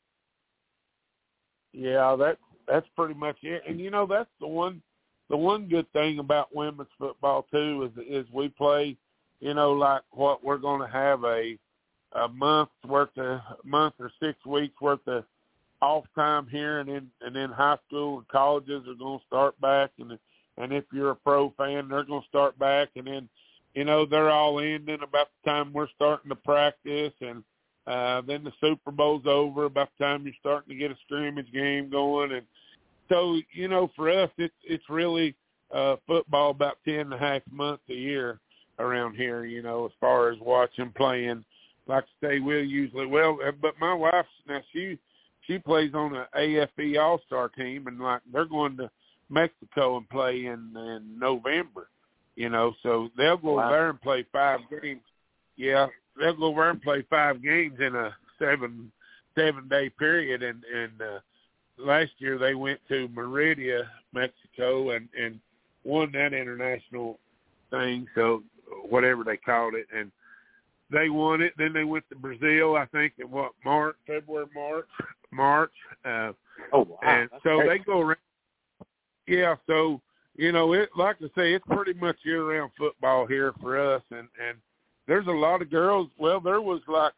Yeah, that's pretty much it. And that's the one good thing about women's football too is we play, like what we're going to have a month or 6 weeks worth of off time here, and then high school and colleges are going to start back, and if you're a pro fan, they're going to start back, and then they're all ending about the time we're starting to practice, and then the Super Bowl's over about the time you're starting to get a scrimmage game going. And so, for us, it's really football about 10.5 months a year around here, as far as watching, playing. Like I say, but my wife, now she plays on an AFE All-Star team, and they're going to Mexico and play in November, so they'll go there and play 5 games. Yeah, they'll go over and play 5 games in a 7-day period. And last year they went to Merida, Mexico, and won that international thing, so whatever they called it. And they won it. Then they went to Brazil, I think, in February, March. Oh, wow. And that's so great. they go around. Yeah, so, it, like I say, it's pretty much year-round football here for us. And there's a lot of girls. Well, there was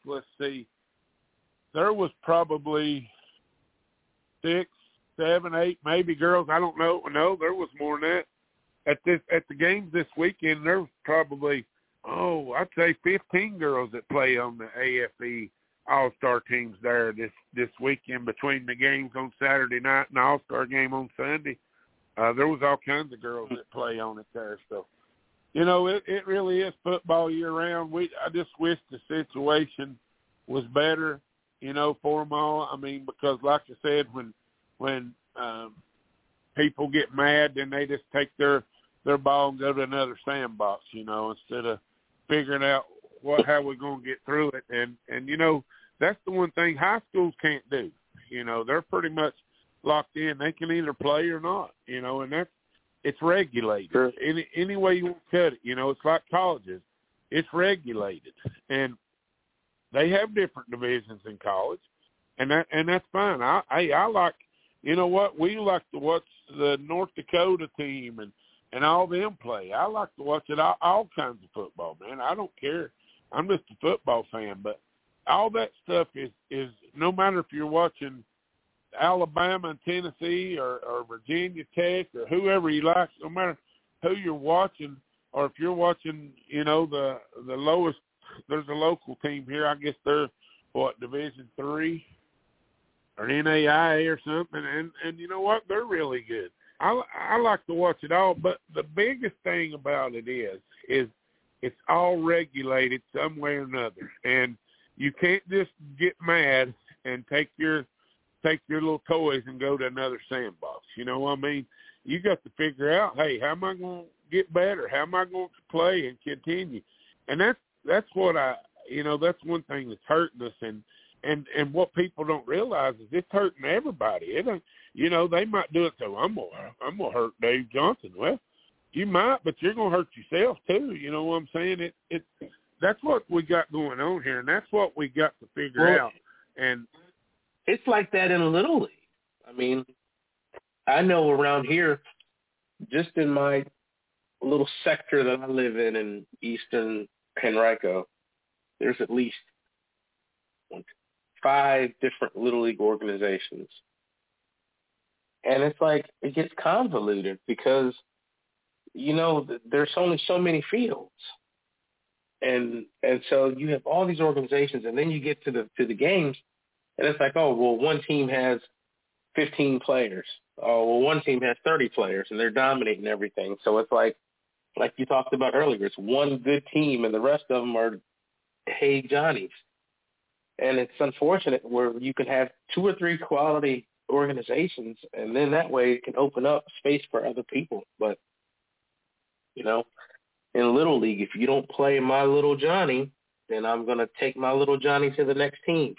there was probably 6, 7, 8 maybe girls. I don't know. No, there was more than that. At the games this weekend, there was probably, I'd say 15 girls that play on the AFE All-Star teams there this weekend between the games on Saturday night and the All-Star game on Sunday. There was all kinds of girls that play on it there. So, you know, it really is football year-round. I just wish the situation was better, you know, for them all. I mean, because like I said, when people get mad, then they just take their ball and go to another sandbox, you know, instead of figuring out how we're going to get through it. And, you know, that's the one thing high schools can't do. You know, they're pretty much locked in. They can either play or not, you know, and it's regulated. Sure. Any way you want to cut it, you know, it's like colleges. It's regulated. And they have different divisions in college, and that's fine. I like, you know what, we like to watch the North Dakota team and all them play. I like to watch it all kinds of football, man. I don't care. I'm just a football fan, but all that stuff is no matter if you're watching Alabama and Tennessee or Virginia Tech or whoever you like, no matter who you're watching, or if you're watching, you know, the lowest, there's a local team here. I guess they're, Division III or NAIA or something, and you know what? They're really good. I like to watch it all, but the biggest thing about it is it's all regulated some way or another, and you can't just get mad and take your little toys and go to another sandbox. You know what I mean? You got to figure out, hey, how am I going to get better? How am I going to play and continue? And that's what that's one thing that's hurting us, and what people don't realize is it's hurting everybody. It don't, you know, they might do it so I'm gonna hurt Dave Johnson. Well, you might, but you're gonna hurt yourself too. You know what I'm saying? That's what we got going on here, and that's what we got to figure out. And it's like that in Little League. I mean, I know around here, just in my little sector that I live in Eastern Henrico, there's at least 5 different Little League organizations. And it's like, it gets convoluted because, you know, there's only so many fields. And so you have all these organizations, and then you get to the games, and it's like, oh, well, one team has 15 players. Oh, well, one team has 30 players, and they're dominating everything. So it's like you talked about earlier, it's one good team, and the rest of them are hey Johnnies. And it's unfortunate where you can have 2 or 3 quality organizations, and then that way it can open up space for other people. But, you know, in Little League, if you don't play my little Johnny, then I'm going to take my little Johnny to the next team.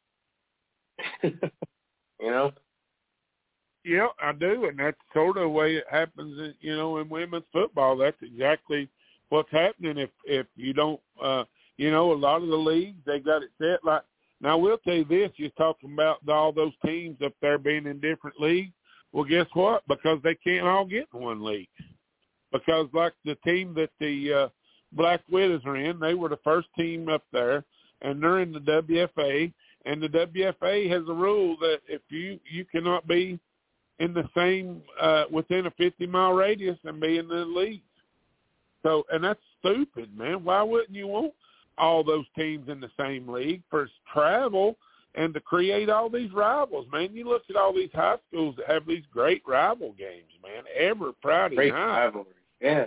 You know? Yeah, I do, and that's sort of the way it happens, you know, in women's football. That's exactly what's happening if you don't, you know, a lot of the leagues, they got it set. Like, now, I will tell you this, you're talking about all those teams up there being in different leagues. Well, guess what? Because they can't all get in one league. Because like the team that the Black Widows are in, they were the first team up there, and they're in the WFA, and the WFA has a rule that if you cannot be in the same, within a 50-mile radius and be in the league. So, and that's stupid, man. Why wouldn't you want all those teams in the same league for travel and to create all these rivals, man? You look at all these high schools that have these great rival games, man, every Friday great night. Rivalry. Yeah.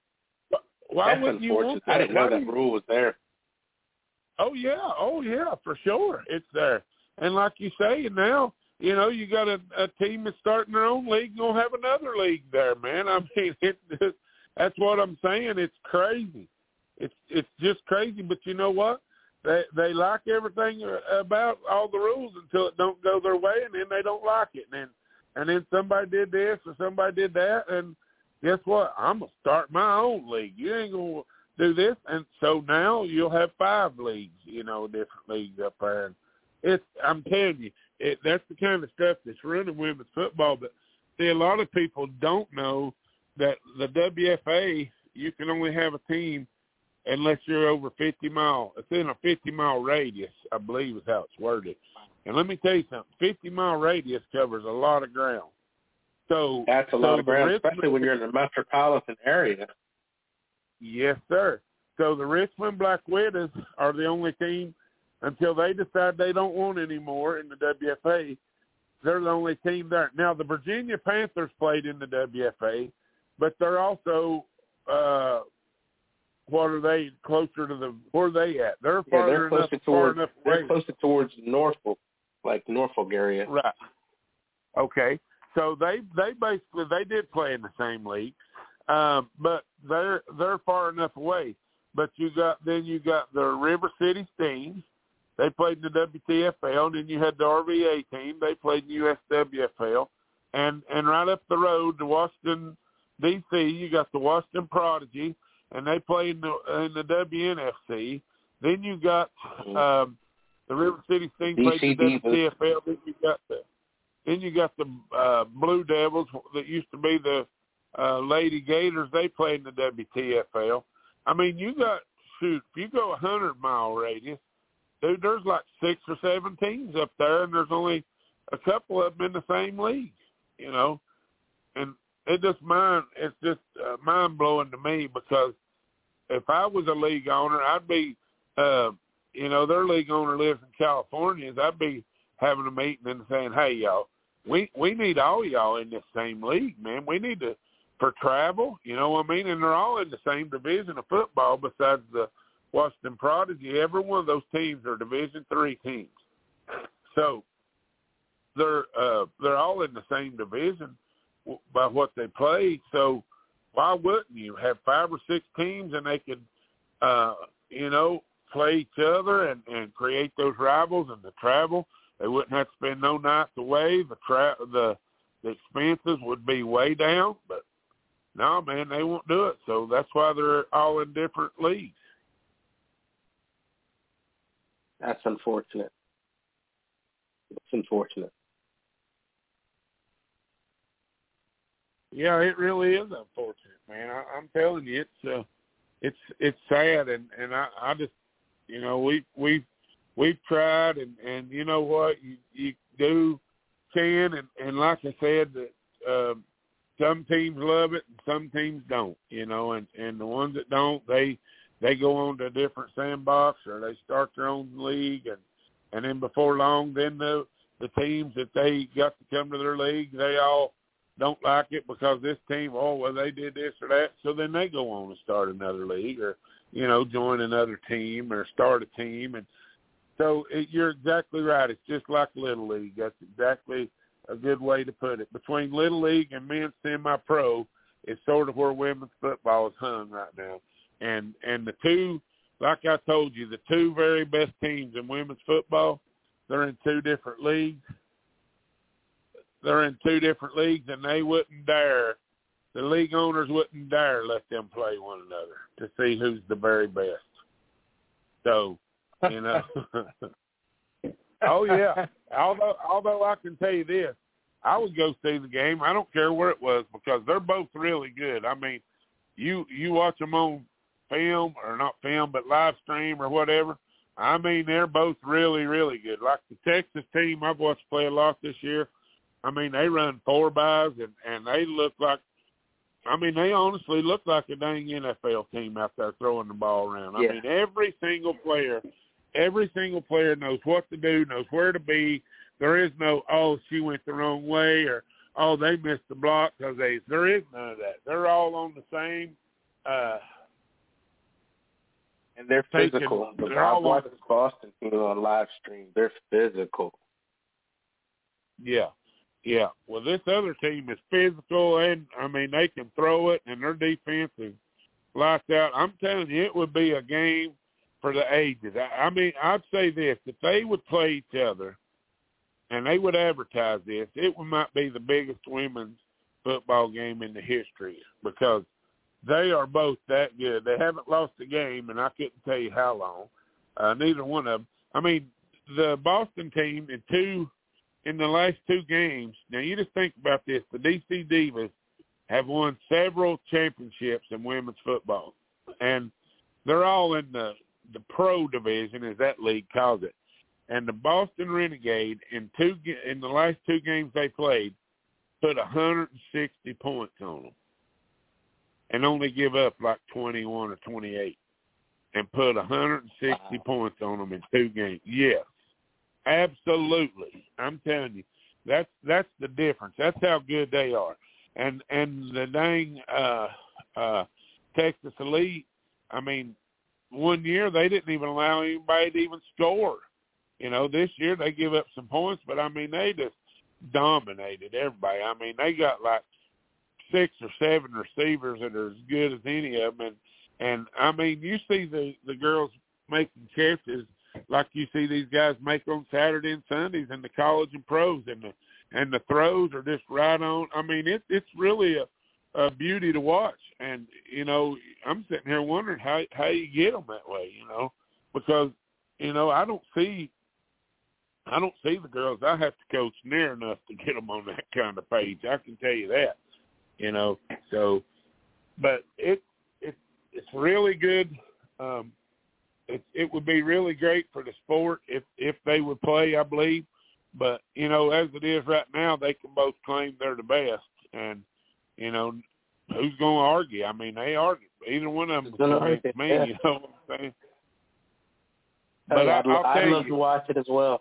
Why That's wouldn't you want that? I didn't know that rule was there. Oh, yeah, for sure. It's there. And like you say, now, you know, you got a team that's starting their own league, going to have another league there, man. I mean, that's what I'm saying. It's crazy. It's just crazy. But you know what? They like everything about all the rules until it don't go their way, and then they don't like it. And then somebody did this or somebody did that, and guess what? I'm going to start my own league. You ain't going to do this. And so now you'll have 5 leagues, you know, different leagues up there. And I'm telling you, that's the kind of stuff that's running women's football. But see, a lot of people don't know that the WFA, you can only have a team unless you're over 50 mile. It's in a 50-mile radius, I believe is how it's worded. And let me tell you something, 50-mile radius covers a lot of ground. So that's a lot of ground, especially when you're in the metropolitan area. Yes, sir. So the Richmond Black Widows are the only team until they decide they don't want any more in the WFA. They're the only team there. Now, the Virginia Panthers played in the WFA, but they're also, what are they, closer to where are they at? They're far enough away. They're closer towards Norfolk, like Norfolk area. Right. Okay. So they basically, they did play in the same league, but they're far enough away. But you got the River City Steam. They played in the WTFL, and then you had the RVA team. They played in USWFL. And right up the road to Washington, D.C., you got the Washington Prodigy, and they played in the WNFC. Then you got the River City Steam played in the WTFL. Then you got the Blue Devils that used to be the Lady Gators. They played in the WTFL. I mean, you got, if you go 100-mile radius, dude, there's like 6 or 7 teams up there, and there's only a couple of them in the same league, you know. And it's just mind-blowing to me, because if I was a league owner, I'd be, you know, their league owner lives in California. I'd be having a meeting and saying, hey, y'all, we need all y'all in this same league, man. We need to, for travel, you know what I mean? And they're all in the same division of football besides the Washington Prodigy. Every one of those teams are Division III teams. So they're all in the same division by what they play. So why wouldn't you have 5 or 6 teams, and they could, you know, play each other and create those rivals and the travel? They wouldn't have to spend no nights away. The expenses would be way down. But no, man, they won't do it. So that's why they're all in different leagues. That's unfortunate. It's unfortunate. Yeah, it really is unfortunate, man. I'm telling you, it's sad, and I just, you know, we've tried, and you know what, you can, and like I said, that some teams love it and some teams don't, you know, and the ones that don't, they go on to a different sandbox, or they start their own league, and then before long, then the teams that they got to come to their league, they all don't like it because this team, they did this or that, so then they go on and start another league, or, you know, join another team or start a team. And so you're exactly right. It's just like Little League. That's exactly a good way to put it. Between Little League and men's semi-pro is sort of where women's football is hung right now. And the two, like I told you, the 2 very best teams in women's football, they're in 2 different leagues. They're in 2 different leagues, and they wouldn't dare, the league owners wouldn't dare let them play one another to see who's the very best. So, you know. Oh, yeah. Although I can tell you this, I would go see the game. I don't care where it was, because they're both really good. I mean, you watch them on film, or not film, but live stream or whatever. I mean, they're both really, really good. Like the Texas team I've watched play a lot this year. I mean, they run 4-bys, and they look like, I mean, they honestly look like a dang NFL team out there throwing the ball around. I mean, every single player knows what to do, knows where to be. There is no, she went the wrong way, or, they missed the block because there is none of that. They're all on the same, and they're physical. I've watched the Boston team on live stream. They're physical. Yeah. Yeah. Well, this other team is physical, and, I mean, they can throw it, and their defense is lights out. I'm telling you, it would be a game for the ages. I mean, I'd say this. If they would play each other and they would advertise this, it might be the biggest women's football game in the history, because they are both that good. They haven't lost a game, and I couldn't tell you how long. Neither one of them. I mean, the Boston team in the last 2 games, now you just think about this, the DC Divas have won several championships in women's football, and they're all in the pro division, as that league calls it. And the Boston Renegade, in the last 2 games they played, put 160 points on them and only give up like 21 or 28. and put 160 points on them in 2 games. Yes, absolutely. I'm telling you, that's the difference. That's how good they are. And the dang Texas Elite, I mean, one year they didn't even allow anybody to even score. You know, this year they give up some points, but, I mean, they just dominated everybody. I mean, they got like 6 or 7 receivers that are as good as any of them. And I mean, you see the girls making catches like you see these guys make on Saturday and Sundays in the college and pros, and the throws are just right on. I mean, it's really a beauty to watch. And, you know, I'm sitting here wondering how you get them that way, you know, because, you know, I don't see the girls I have to coach near enough to get them on that kind of page. I can tell you that, you know. So, but it's really good. It would be really great for the sport if they would play, I believe. But, you know, as it is right now, they can both claim they're the best. And, you know, who's going to argue? I mean, they argue. Either one of them is against me, you know what I'm saying? But I'd love to watch it as well.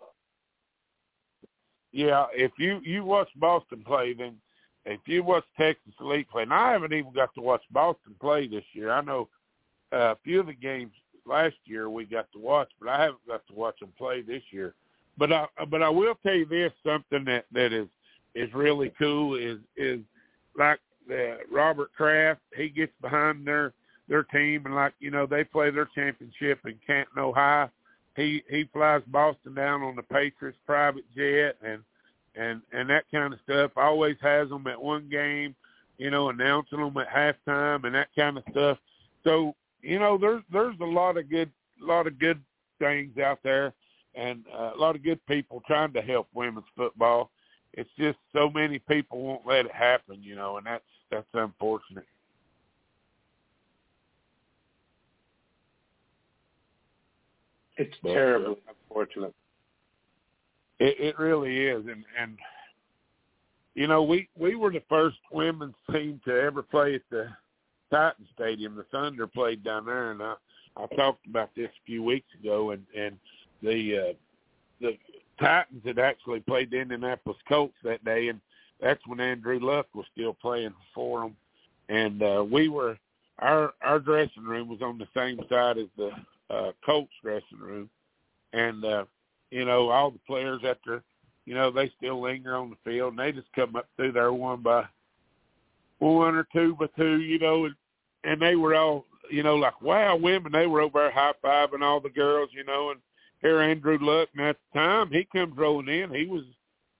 Yeah, if you watch Boston play, then if you watch Texas Elite play, and I haven't even got to watch Boston play this year. I know a few of the games last year we got to watch, but I haven't got to watch them play this year. But I will tell you this, something that is really cool is like Robert Kraft. He gets behind their team, and like, you know, they play their championship in Canton, Ohio. He flies Boston down on the Patriots private jet and that kind of stuff. Always has them at one game, you know, announcing them at halftime and that kind of stuff. So, you know, there's a lot of good things out there, and a lot of good people trying to help women's football. It's just so many people won't let it happen, you know, and that's unfortunate. It's terribly unfortunate. It really is, and you know, we were the first women's team to ever play at the Titan Stadium. The Thunder played down there, and I talked about this a few weeks ago, and the Titans had actually played the Indianapolis Colts that day, and that's when Andrew Luck was still playing for them. And our dressing room was on the same side as the Colts dressing room, and you know, all the players after, you know, they still linger on the field, and they just come up through there one or two by two, you know, and they were all, you know, like, wow, women. They were over there high-fiving all the girls, you know, and here Andrew Luck, and at the time he comes rolling in, he was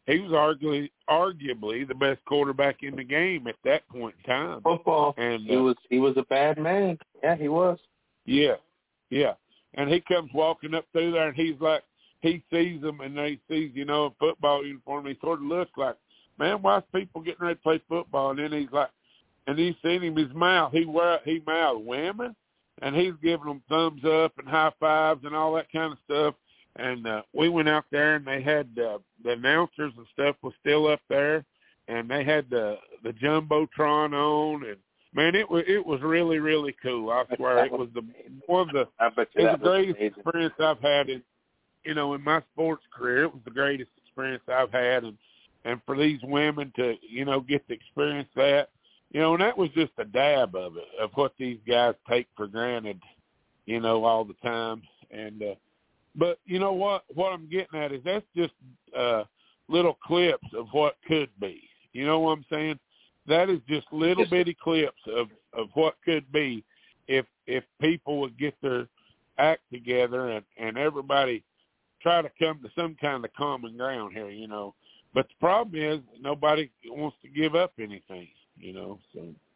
arguably the best quarterback in the game at that point in time. Football, and he was a bad man. Yeah, he was. Yeah, and he comes walking up through there, and he's like, he sees them, and they sees, you know, a football uniform. He sort of looks like, man, why's people getting ready to play football? And then he's like, and he's seen him, his mouth, he mouthed women, and he's giving them thumbs up and high fives and all that kind of stuff. And we went out there, and they had the announcers and stuff was still up there, and they had the Jumbotron on, and man, it was really, really cool. I swear, it was the greatest experience I've had in my sports career. It was the greatest experience I've had, and for these women to, you know, get to experience that, you know, and that was just a dab of it, of what these guys take for granted, you know, all the time. And but you know what I'm getting at is that's just little clips of what could be. You know what I'm saying? That is just little bitty clips of what could be if people would get their act together and everybody try to come to some kind of common ground here, you know. But the problem is nobody wants to give up anything, you know. So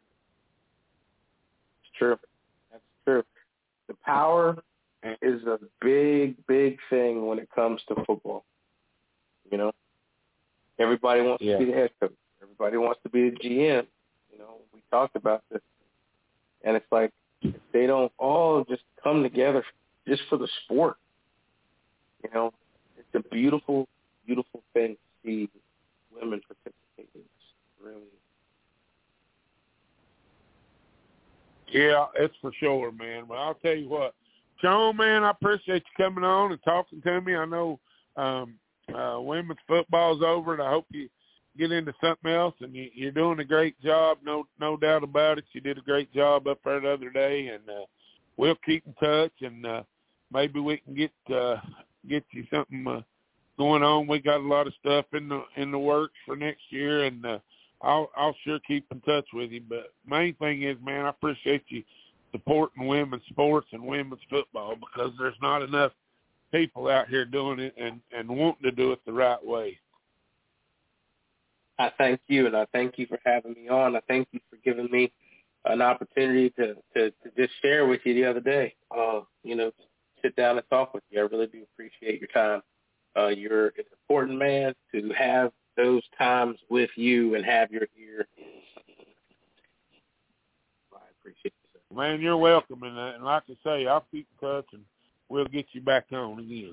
it's true. That's true. The power is a big, big thing when it comes to football. You know, everybody wants to be the head coach. Everybody wants to be the GM. You know, we talked about this. And it's like, if they don't all just come together just for the sport, you know, it's a beautiful, beautiful thing to see women participate in this. Really. Yeah, it's for sure, man. But I'll tell you what, Sean, man, I appreciate you coming on and talking to me. I know women's football's over, and I hope you get into something else. And you're doing a great job, no doubt about it. You did a great job up there the other day, and we'll keep in touch, and maybe we can get you something going on. We got a lot of stuff in the works for next year, and I'll sure keep in touch with you. But main thing is, man, I appreciate you supporting women's sports and women's football, because there's not enough people out here doing it and wanting to do it the right way. I thank you, and I thank you for having me on. I thank you for giving me an opportunity to just share with you the other day, sit down and talk with you. I really do appreciate your time. You're an important man to have those times with you and have your ear. I appreciate it. Man, you're welcome, and like I say, I'll keep in touch, and we'll get you back on again.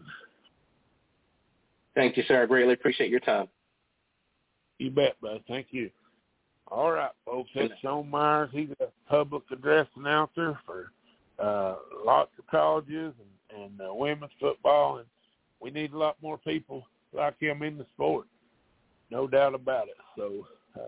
Thank you, sir. I greatly appreciate your time. You bet, bud. Thank you. All right, folks. That's Sean Myers. He's a public address announcer for lots of colleges and women's football, and we need a lot more people like him in the sport. No doubt about it. So,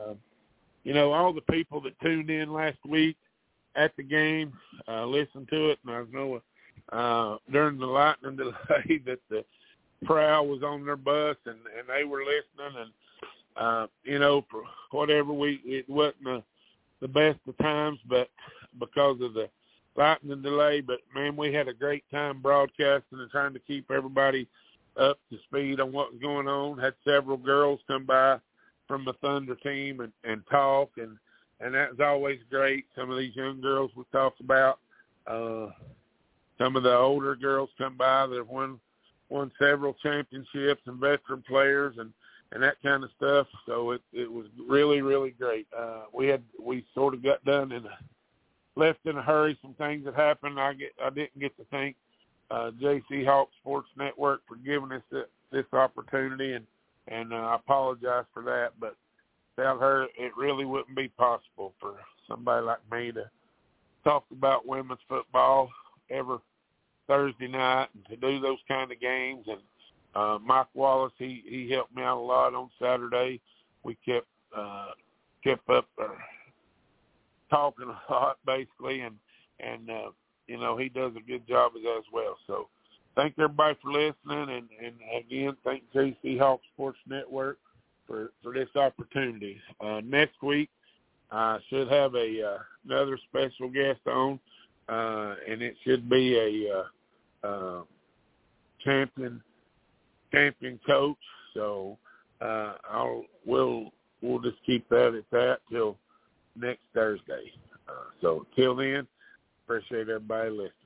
all the people that tuned in last week at the game, listened to it, and I know during the lightning delay that the Prowl was on their bus, and they were listening, and for whatever it wasn't the best of times, but because of the lightning delay. But man, we had a great time broadcasting and trying to keep everybody up to speed on what was going on. Had several girls come by from the Thunder team and talk, and that was always great. Some of these young girls we talked about, some of the older girls come by that have won several championships, and veteran players and that kind of stuff. So it was really, really great. We sort of got done left in a hurry. Some things that happened. I didn't get to thank JC Hawk Sports Network for giving us this opportunity, and I apologize for that. But without her, it really wouldn't be possible for somebody like me to talk about women's football every Thursday night and to do those kind of games. And Mike Wallace, he helped me out a lot on Saturday. We kept up talking a lot, basically, and he does a good job of that as well. So thank everybody for listening, and again, thank JC Hawk Sports Network for this opportunity. Next week, I should have another special guest on, and it should be a champion coach. So we'll just keep that at that till next Thursday. So till then, appreciate everybody listening.